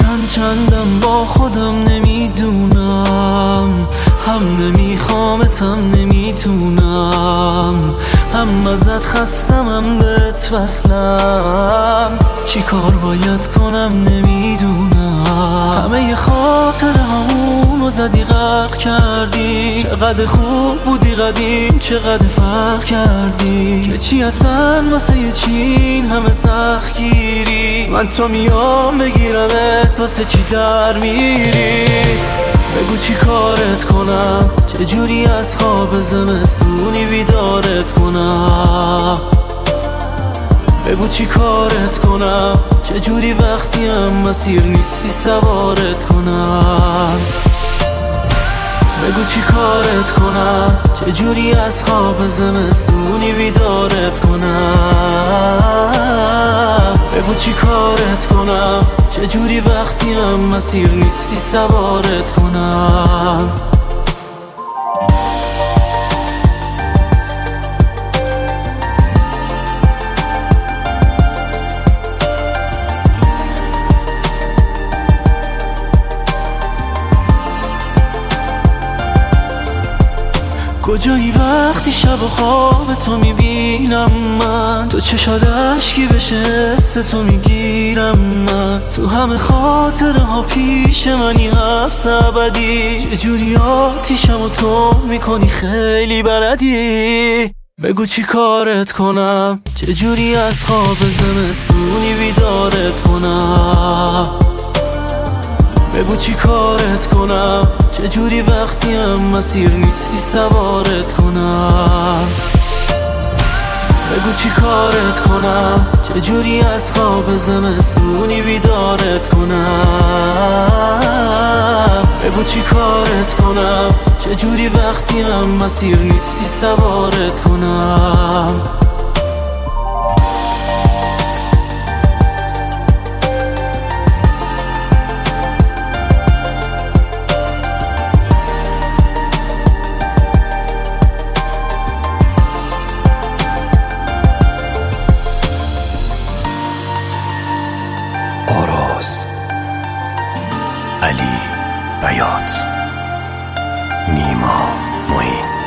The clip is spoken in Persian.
من چندم با خودم نمیدونم، هم نمیخوامت هم نمیتونم، هم ازت خستم هم بهت وصلم. چی کار باید کنم نمیدونم. همه خاطره همونو زدی غرق کردی، چقدر خوب بودی قدیم چقدر فرق کردی، که چی اصلا واسه چین همه سخت گیری. من تو میام بگیرمت واسه چی در میری. بگو چی کارت کنم، چه جوری از خواب زمستونی بیدارت کنم. بگو چی کارت کنم، چه جوری وقتی هم مسیر نیستی سوارت کنم. بگو چی کارت کنم، چه جوری از خواب زمستونی بیدارت کنم. بگو چی کارت کنم، چه جوری وقتی هم مسیر نیستی سوارت کنم. کجایی وقتی شب و خواب تو میبینم من، تو چشات اشکی بشه حس تو میگیرم من. تو همه خاطره ها پیش منی حبس ابدی، چجوری آتیشم و تو میکنی خیلی بلدی. بگو چی کارت کنم، چجوری از خواب زمستونی بیدارت کنم. بگو چی کارت کنم، چه جوری وقتی هم مسیر نیستی سوارت کنم. بگو چی کارت کنم، چه جوری از خواب زمستونی بیدارت کنم. بگو چی کارت کنم، چه جوری وقتی هم مسیر نیستی سوارت کنم. آراز، علی بیات، نیما معین.